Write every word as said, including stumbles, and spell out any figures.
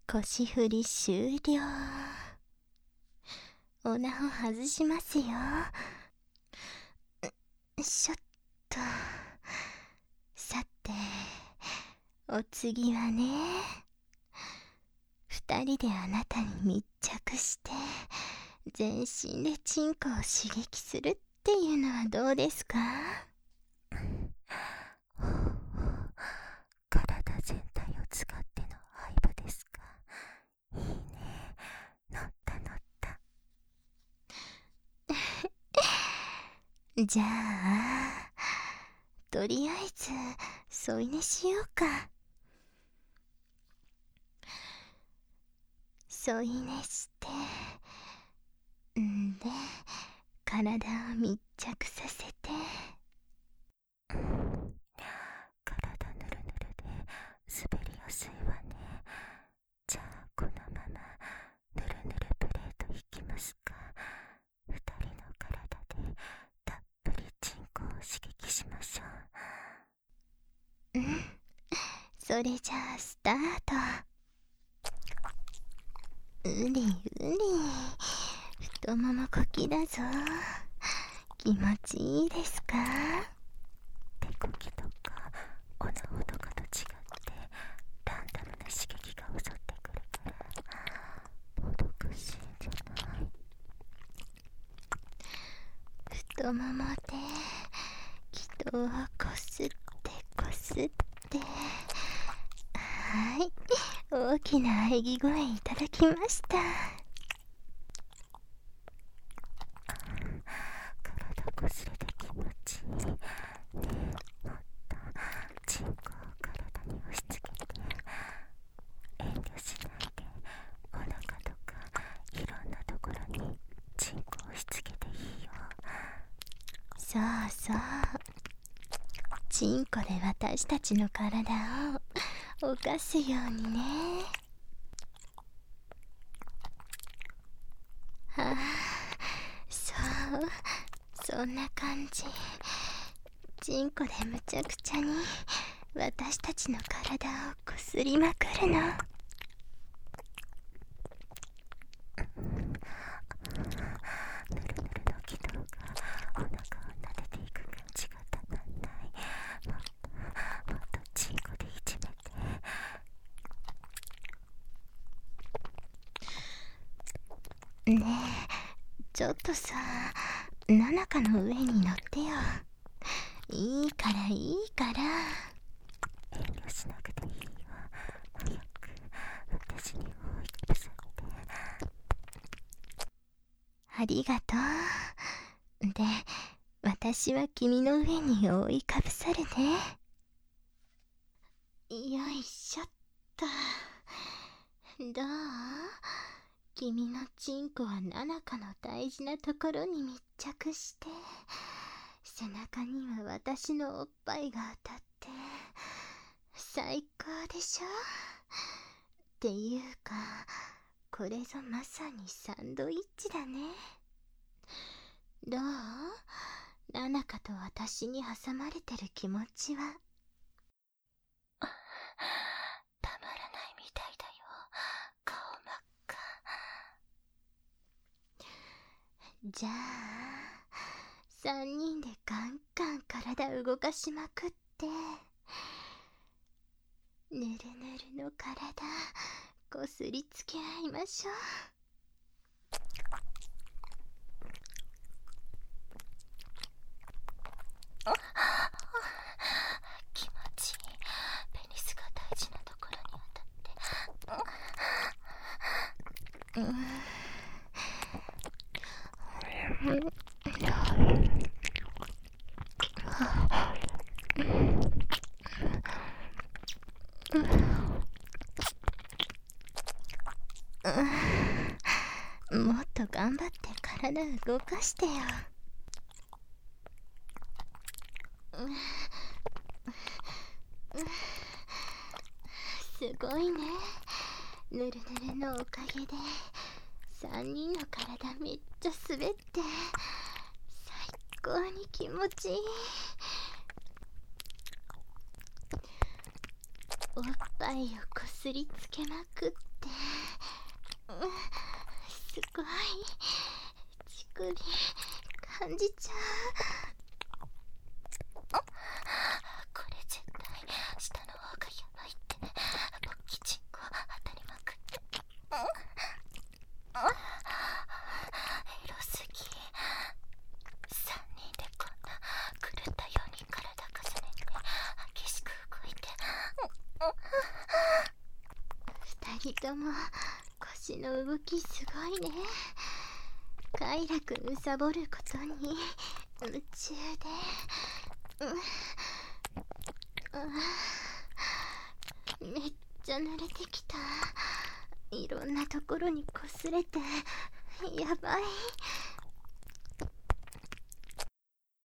腰振り終了。おなを外しますよ。しょっと。さて、お次はね、二人であなたに密着して全身でチンコを刺激するっていうのはどうですか？ 体全体を使っての愛撫ですか。いいね、乗った乗った。 じゃあとりあえず添い寝しようか。添い寝してんで体を密着させて、 体ぬるぬるで滑りやすいわね。じゃあこのままぬるぬるプレート引きますか。二人の体でたっぷりチンコを刺激しましょう。うん、それじゃあスタート。うりうり、太ももこきだぞ。気持ちいいですか？ 手こきとかおなほとかと違ってランダムな刺激が襲ってくるからもどかしいんじゃない？ 太ももで気道をこすってこすって、はい、大きな喘ぎ声いただきました。 体こすれて気持ちいいね。もっとチンコを体に押し付けて、遠慮しないでお腹とかいろんなところにチンコを押し付けていいよ。 そうそう、チンコで私たちの体を犯すようにね。はあ、そう、そんな感じ。チンコでむちゃくちゃに私たちの体をこすりまくるの。 ぬるぬるの気道がお腹を撫でていく感じがたまんない。もっともっとチンコでいじめて。 ねえ、ちょっとさ、ナナカの上に乗ってよ。いいからいいから。 遠慮しなくていいよ。早く私に覆いかぶさって。 ありがとう。で、私は君の上に覆いかぶさるね。よいしょっと。どう？君のチンコはナナカの大事なところに密着して、背中には私のおっぱいが当たって最高でしょ？っていうか、これぞまさにサンドイッチだね。どう？ナナカと私に挟まれてる気持ちは。 たまらないみたいだよ。顔真っ赤。 じゃあ三人でガンガン体動かしまくって、ぬるぬるの体こすりつけ合いましょう。 気持ちいい。ペニスが大事なところに当たって。 うんうん、もっと頑張って体動かしてよ。すごいね。ぬるぬるのおかげでさんにんの体めっちゃ滑って最高に気持ちいい。おっぱいをこすりつけまくってすごい乳首感じちゃう。これ絶対下の方がやばいって、勃起チンコ当たりまくって。エロすぎ。さんにんでこんな狂ったように体重ねて激しく動いて、ふたりとも腰の動きすごいね。快楽むさぼることに夢中で、うん、めっちゃ慣れてきた。いろんなところにこすれてやばい。